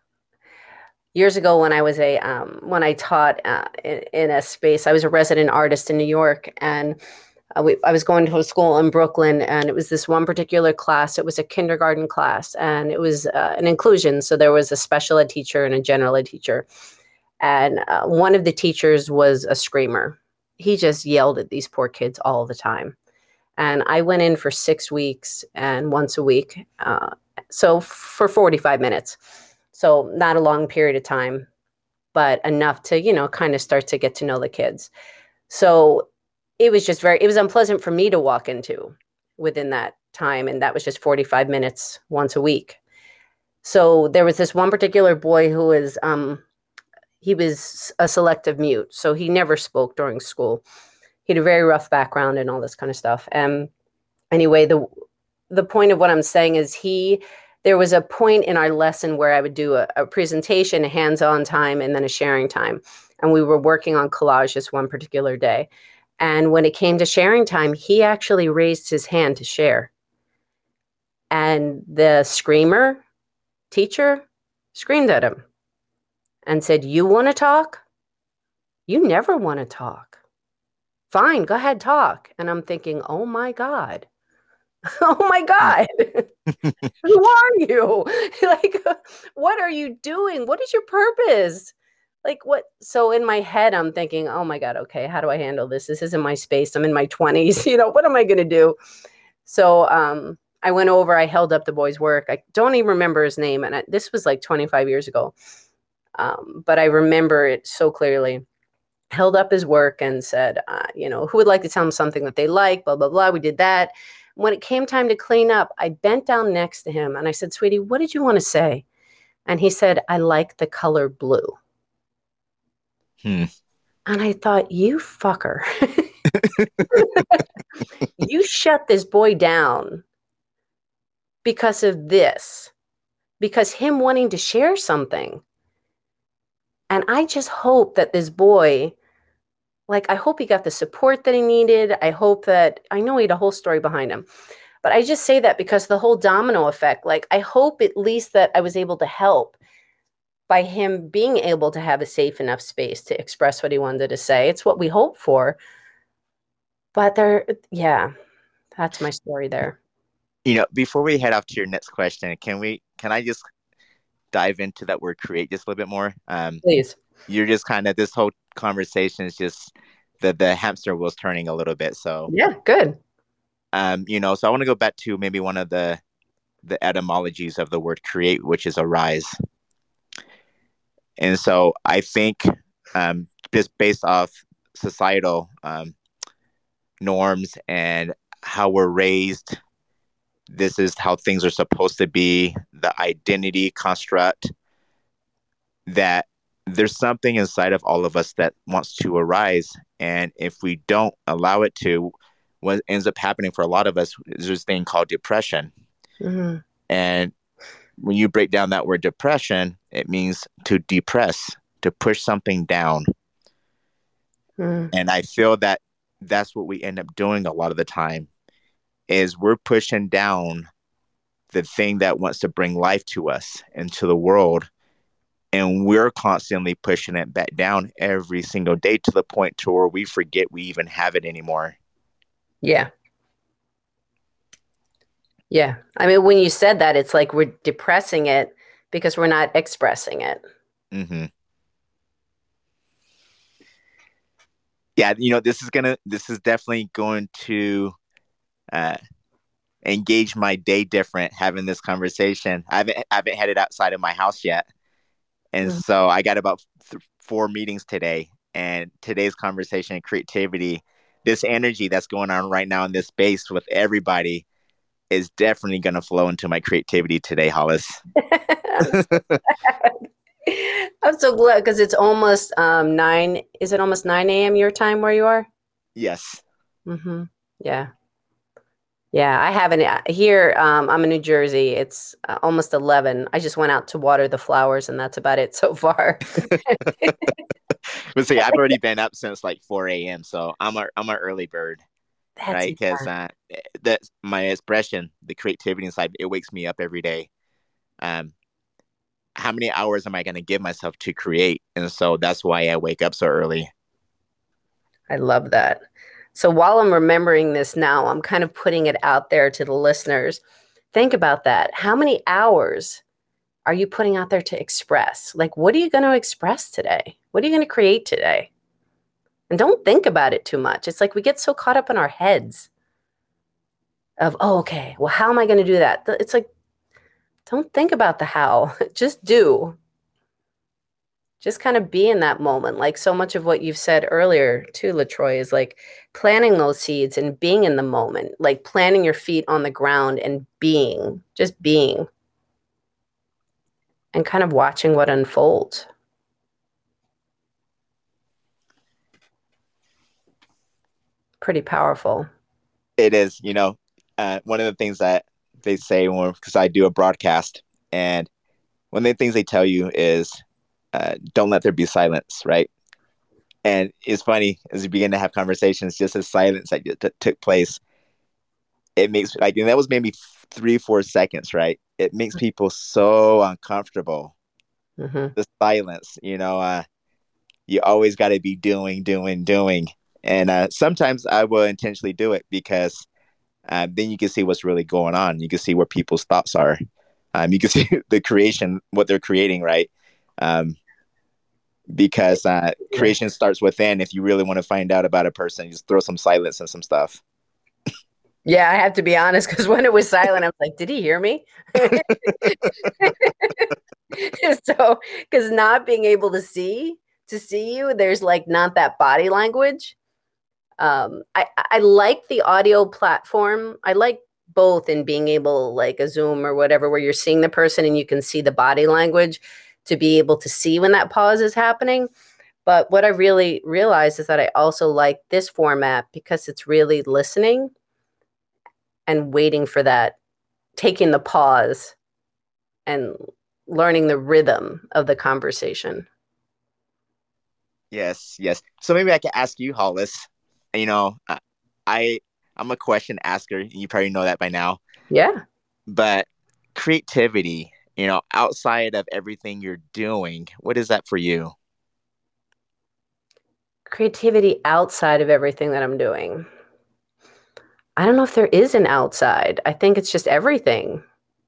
years ago when I was a um, when I taught uh, in, in a space. I was a resident artist in New York, and uh, we, I was going to a school in Brooklyn, and it was this one particular class. It was a kindergarten class, and it was uh, an inclusion. So there was a special ed teacher and a general ed teacher, and uh, one of the teachers was a screamer. He just yelled at these poor kids all the time. And I went in for six weeks and once a week. Uh, so for forty-five minutes. So not a long period of time, but enough to, you know, kind of start to get to know the kids. So it was just very, it was unpleasant for me to walk into within that time. And that was just forty-five minutes once a week. So there was this one particular boy who was, um, he was a selective mute. So he never spoke during school. He had a very rough background and all this kind of stuff. And anyway, the the point of what I'm saying is he there was a point in our lesson where I would do a, a presentation, a hands-on time, and then a sharing time. And we were working on collages one particular day. And when it came to sharing time, he actually raised his hand to share. And the screamer teacher screamed at him and said, "You want to talk? You never want to talk. Fine, go ahead, talk." And I'm thinking, oh my God. Oh my God. Who are you? Like, what are you doing? What is your purpose? Like, what? So in my head, I'm thinking, oh my God, okay, how do I handle this? This isn't my space. I'm in my twenties. You know, what am I going to do? So um, I went over, I held up the boy's work. I don't even remember his name. And I, this was like twenty-five years ago. Um, but I remember it so clearly. Held up his work and said, uh, you know, who would like to tell him something that they like, blah, blah, blah. We did that. When it came time to clean up, I bent down next to him and I said, "Sweetie, what did you want to say?" And he said, "I like the color blue." Hmm. And I thought, you fucker. You shut this boy down because of this, because him wanting to share something. And I just hope that this boy, like, I hope he got the support that he needed. I hope that, I know he had a whole story behind him, but I just say that because the whole domino effect, like, I hope at least that I was able to help by him being able to have a safe enough space to express what he wanted to say. It's what we hope for. But there, yeah, that's my story there. You know, before we head off to your next question, can we, can I just dive into that word create just a little bit more? Um, Please. you're just kind of, this whole conversation is just the, the hamster wheel's turning a little bit. So, Yeah, good. um, you know, so I want to go back to maybe one of the, the etymologies of the word create, which is arise. And so I think um, just based off societal um, norms and how we're raised, this is how things are supposed to be, the identity construct, that there's something inside of all of us that wants to arise. And if we don't allow it to, what ends up happening for a lot of us is this thing called depression. Mm-hmm. And when you break down that word depression, it means to depress, to push something down. Mm. And I feel that that's what we end up doing a lot of the time is we're pushing down the thing that wants to bring life to us and to the world. And we're constantly pushing it back down every single day to the point to where we forget we even have it anymore. Yeah. Yeah. I mean, when you said that, it's like we're depressing it because we're not expressing it. Mm-hmm. Yeah, you know, this is gonna, this is definitely going to uh, engage my day different having this conversation. I haven't, I haven't headed outside of my house yet. And mm-hmm. so I got about th- four meetings today. And today's conversation and creativity this energy that's going on right now in this space with everybody is definitely going to flow into my creativity today, Hollis. I'm so, I'm so glad because it's almost um, nine. Is it almost nine a m your time where you are? Yes. Mm-hmm. Yeah. Yeah, I haven't uh, here. Um, I'm in New Jersey. It's uh, almost eleven. I just went out to water the flowers, and that's about it so far. But see, I've already been up since like four a m. So I'm a I'm an early bird, That's right? Because yeah. uh, that my expression, the creativity inside, it wakes me up every day. Um, how many hours am I going to give myself to create? And so that's why I wake up so early. I love that. So while I'm remembering this now, I'm kind of putting it out there to the listeners. Think about that. How many hours are you putting out there to express? Like, what are you going to express today? What are you going to create today? And don't think about it too much. It's like we get so caught up in our heads of, oh, okay, well, how am I going to do that? It's like, don't think about the how, just do. Just kind of be in that moment. Like so much of what you've said earlier too, LaTroy, is like planting those seeds and being in the moment, like planting your feet on the ground and being, just being, and kind of watching what unfolds. Pretty powerful. It is, you know, uh, one of the things that they say when because I do a broadcast, and one of the things they tell you is uh, don't let there be silence, right? And it's funny as you begin to have conversations, just as silence that t- took place, it makes like, and that was maybe three, four seconds, right? It makes people so uncomfortable. Mm-hmm. The silence, you know, uh, you always got to be doing, doing, doing. And uh, sometimes I will intentionally do it because uh, then you can see what's really going on. You can see where people's thoughts are. Um, you can see the creation, what they're creating, right? Um, because uh, creation starts within. If you really want to find out about a person, you just throw some silence and some stuff. Yeah, I have to be honest because when it was silent, I was like, did he hear me? So, because not being able to see, to see you, there's like not that body language. Um, I, I like the audio platform. I like both in being able, like a Zoom or whatever, where you're seeing the person and you can see the body language to be able to see when that pause is happening. But what I really realized is that I also like this format because it's really listening and waiting for that, taking the pause and learning the rhythm of the conversation. Yes, yes. So maybe I can ask you, Hollis. You know, uh, I I'm a question asker. You probably know that by now. Yeah. But creativity, you know, outside of everything you're doing, what is that for you? Creativity outside of everything that I'm doing. I don't know if there is an outside. I think it's just everything.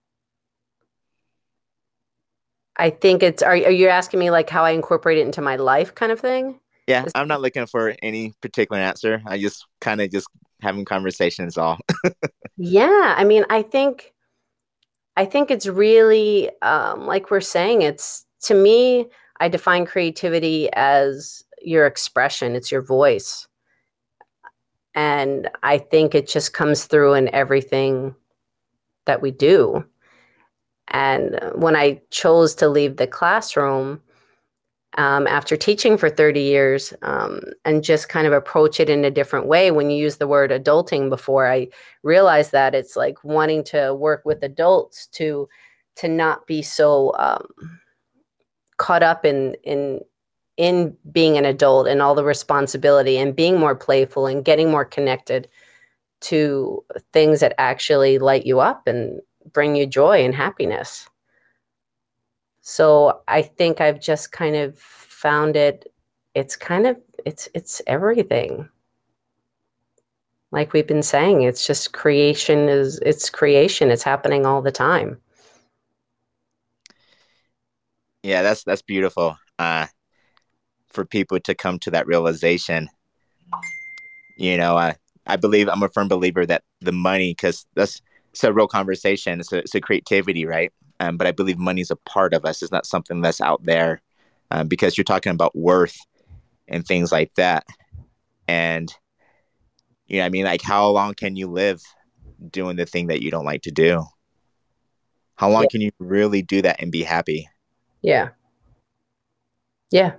I think it's, are, are you asking me like how I incorporate it into my life kind of thing? Yeah, Is- I'm not looking for any particular answer. I just kind of just having conversations all. yeah. I mean, I think, I think it's really, um, like we're saying, it's to me, I define creativity as your expression, it's your voice. And I think it just comes through in everything that we do. And when I chose to leave the classroom, um, after teaching for thirty years, um, and just kind of approach it in a different way. When you use the word adulting before, I realized that it's like wanting to work with adults to to not be so um, caught up in in in being an adult and all the responsibility and being more playful and getting more connected to things that actually light you up and bring you joy and happiness. So I think I've just kind of found it, it's kind of it's it's everything. Like we've been saying, it's just creation is it's creation. It's happening all the time. Yeah, that's that's beautiful. Uh, for people to come to that realization, you know, uh, I believe I'm a firm believer that the money, because that's it's a real conversation. It's a, it's a creativity, right? Um, but I believe money is a part of us. It's not something that's out there, um, because you're talking about worth and things like that. And You know what I mean? Like, how long can you live doing the thing that you don't like to do? How long Yeah. can you really do that and be happy? Yeah. Yeah.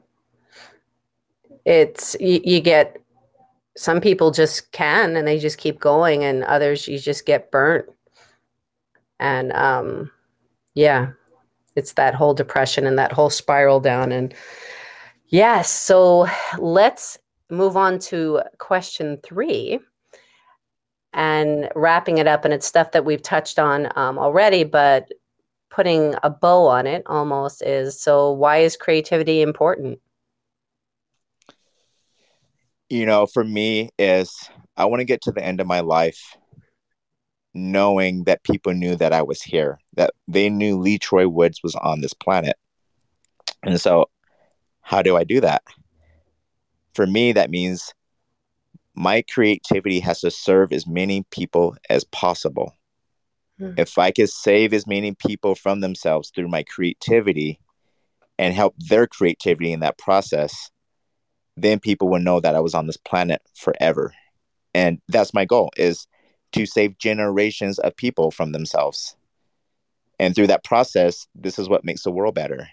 It's you, you get some people just can and they just keep going, and others you just get burnt. And um yeah, it's that whole depression and that whole spiral down. And yes, so let's move on to question three and wrapping it up. And it's stuff that we've touched on um, already, but putting a bow on it almost is, so why is creativity important? You know, for me is I want to get to the end of my life knowing that people knew that I was here, that they knew Lee Troy Woods was on this planet. And so how do I do that? For me, that means my creativity has to serve as many people as possible. Hmm. If I could save as many people from themselves through my creativity and help their creativity in that process, then people will know that I was on this planet forever. And that's my goal, is to save generations of people from themselves. And through that process, this is what makes the world better.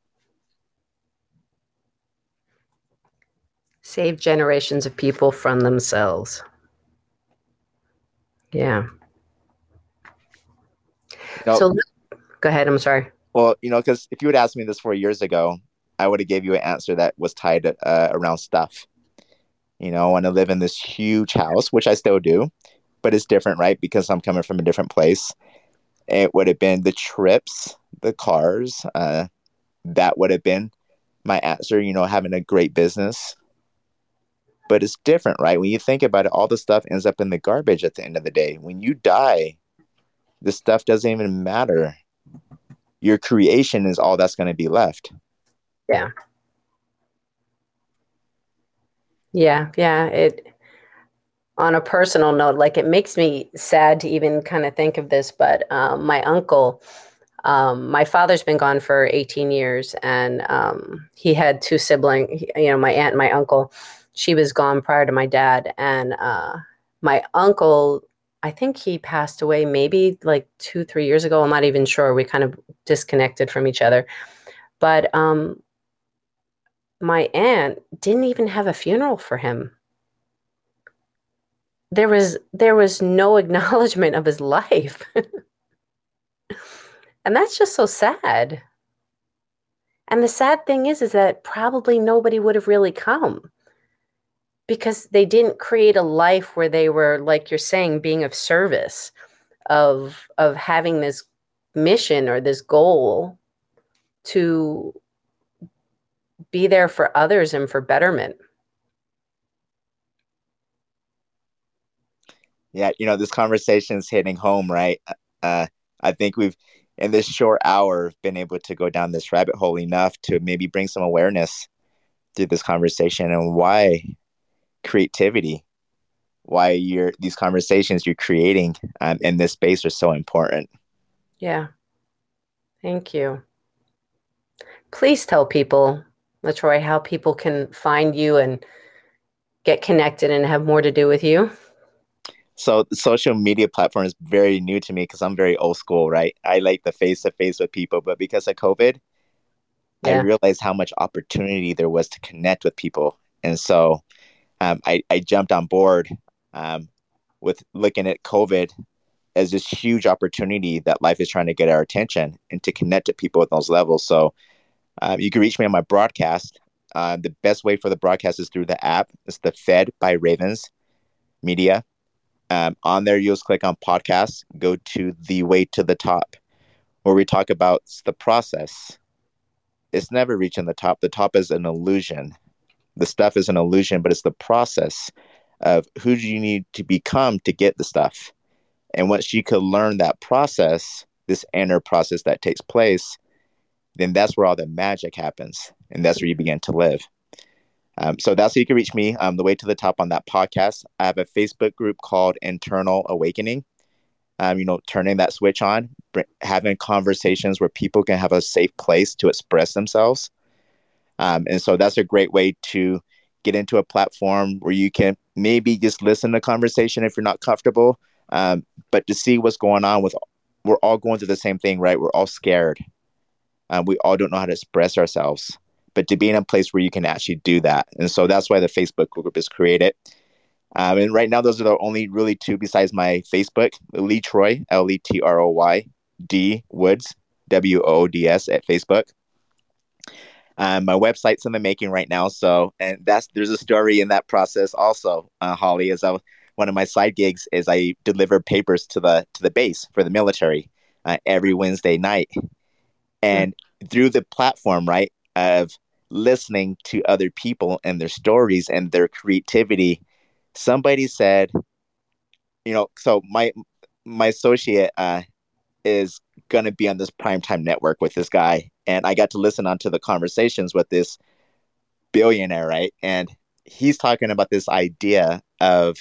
Save generations of people from themselves. Yeah. You know, So go ahead. I'm sorry. well, you know, because if you would ask me this four years ago, I would have gave you an answer that was tied uh, around stuff. You know, I want to live in this huge house, which I still do, but it's different, right? Because I'm coming from a different place. It would have been the trips, the cars. Uh, that would have been my answer, you know, having a great business. But it's different, right? When you think about it, all the stuff ends up in the garbage at the end of the day. When you die, the stuff doesn't even matter. Your creation is all that's going to be left. Yeah. Yeah. Yeah. It, on a personal note, like it makes me sad to even kind of think of this, but um, my uncle, um, my father's been gone for eighteen years, and um, he had two siblings, you know, my aunt and my uncle. She was gone prior to my dad. And uh, my uncle, I think he passed away maybe like two, three years ago. I'm not even sure. We kind of disconnected from each other. But um, my aunt didn't even have a funeral for him. There was there was no acknowledgement of his life. And that's just so sad. And the sad thing is is that probably nobody would have really come because they didn't create a life where they were, like you're saying, being of service, of of having this mission or this goal to be there for others and for betterment. Yeah, you know, this conversation is hitting home, right? Uh, I think we've, in this short hour, been able to go down this rabbit hole enough to maybe bring some awareness through this conversation and why creativity, why you're these conversations you're creating um, in this space are so important. Yeah. Thank you. Please tell people, LaTroy, how people can find you and get connected and have more to do with you. So the social media platform is very new to me because I'm very old school, right? I like the face to face with people, but because of COVID, I Yeah. realized how much opportunity there was to connect with people. And so um, I, I jumped on board um, with looking at COVID as this huge opportunity that life is trying to get our attention and to connect to people at those levels. So um, you can reach me on my broadcast. Uh, the best way for the broadcast is through the app. It's the Fed by Ravens Media. Um, on there, you'll just click on podcasts, go to the way to the top, where we talk about the process. It's never reaching the top. The top is an illusion. The stuff is an illusion, but it's the process of who do you need to become to get the stuff. And once you could learn that process, this inner process that takes place, then that's where all the magic happens. And that's where you begin to live. Um, so that's how you can reach me. Um, the way to the top on that podcast. I have a Facebook group called Internal Awakening. Um, you know, turning that switch on, br- having conversations where people can have a safe place to express themselves. Um, and so that's a great way to get into a platform where you can maybe just listen to conversation if you're not comfortable. Um, but to see what's going on with, we're all going through the same thing, right? We're all scared. Um, we all don't know how to express ourselves. But to be in a place where you can actually do that. And so that's why the Facebook group is created. Um, and right now, those are the only really two besides my Facebook, Lee Troy, L E T R O Y, D Woods, W O O D S at Facebook. Um, my website's in the making right now. So, and that's, there's a story in that process also, uh, Holly, is I, one of my side gigs is I deliver papers to the, to the base for the military uh, every Wednesday night. And mm. through the platform, right, of listening to other people and their stories and their creativity, somebody said, you know, so my my associate uh, is going to be on this primetime network with this guy, and I got to listen onto the conversations with this billionaire, right? And he's talking about this idea of,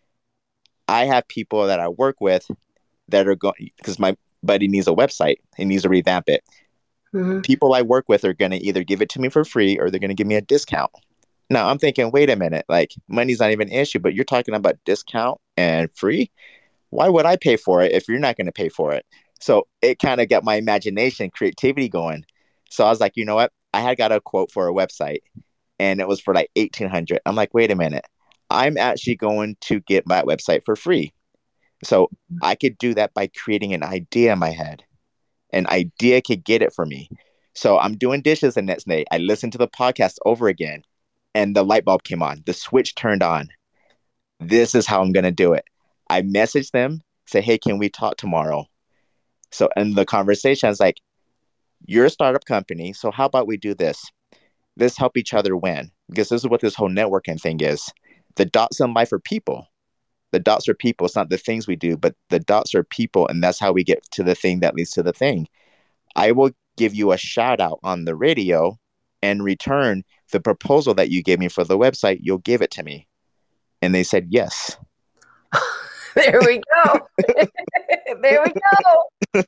I have people that I work with that are going, because my buddy needs a website, he needs to revamp it. Mm-hmm. People I work with are going to either give it to me for free or they're going to give me a discount. Now I'm thinking, wait a minute, like money's not even an issue, but you're talking about discount and free. Why would I pay for it if you're not going to pay for it? So it kind of got my imagination, creativity going. So I was like, you know what? I had got a quote for a website and it was for like eighteen hundred. I'm like, wait a minute. I'm actually going to get my website for free. So I could do that by creating an idea in my head. An idea could get it for me. So I'm doing dishes the next day. I listened to the podcast over again and the light bulb came on. The switch turned on. This is how I'm going to do it. I messaged them, say, hey, can we talk tomorrow? So in the conversation, I was like, you're a startup company, so how about we do this? Let's help each other win. Because this is what this whole networking thing is. The dots in life are people. The dots are people. It's not the things we do, but the dots are people, and that's how we get to the thing that leads to the thing. I will give you a shout out on the radio, and return the proposal that you gave me for the website, you'll give it to me. And they said yes. There we go. There we go.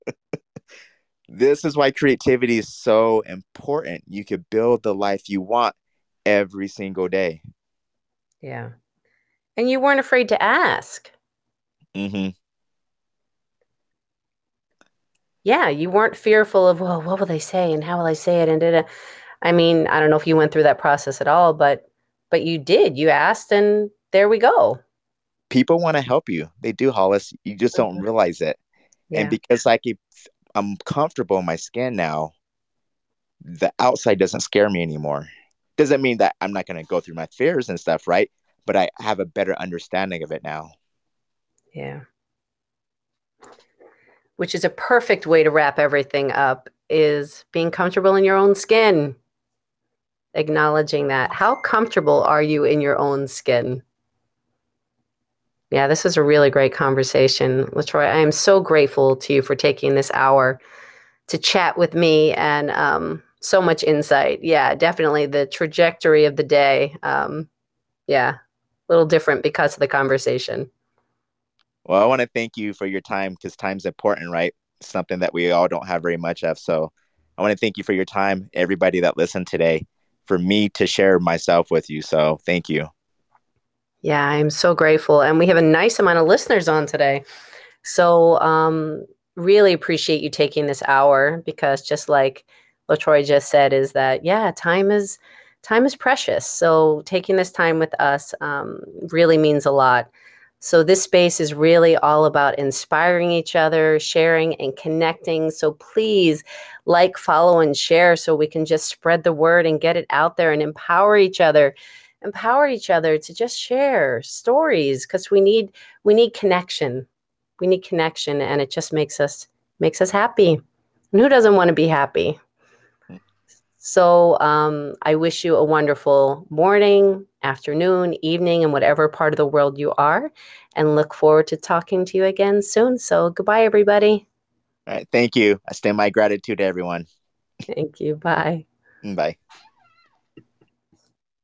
This is why creativity is so important. You could build the life you want every single day. Yeah. And you weren't afraid to ask. Mm-hmm. Yeah, you weren't fearful of, well, what will they say and how will I say it? And da-da. I mean, I don't know if you went through that process at all, but but you did. You asked, and there we go. People want to help you. They do, Hollis. You just don't mm-hmm. realize it. Yeah. And because I keep, I'm comfortable in my skin now, the outside doesn't scare me anymore. Doesn't mean that I'm not going to go through my fears and stuff, right? But I have a better understanding of it now. Yeah. Which is a perfect way to wrap everything up, is being comfortable in your own skin. Acknowledging that. How comfortable are you in your own skin? Yeah, this is a really great conversation, LaTroy. I am so grateful to you for taking this hour to chat with me, and um, so much insight. Yeah, definitely the trajectory of the day. Um, yeah, a little different because of the conversation. Well, I want to thank you for your time, because time's important, right? Something that we all don't have very much of. So I want to thank you for your time, everybody that listened today, for me to share myself with you. So thank you. Yeah, I'm so grateful. And we have a nice amount of listeners on today. So um, really appreciate you taking this hour, because just like LaTroy just said, is that, yeah, time is time is precious. So taking this time with us um, really means a lot. So this space is really all about inspiring each other, sharing and connecting. So please like, follow, and share so we can just spread the word and get it out there and empower each other. Empower each other to just share stories, because we need we need connection. We need connection, and it just makes us makes us happy. And who doesn't want to be happy? So um, I wish you a wonderful morning, afternoon, evening, and whatever part of the world you are, and look forward to talking to you again soon. So goodbye, everybody. All right. Thank you. I extend my gratitude to everyone. Thank you. Bye. Bye.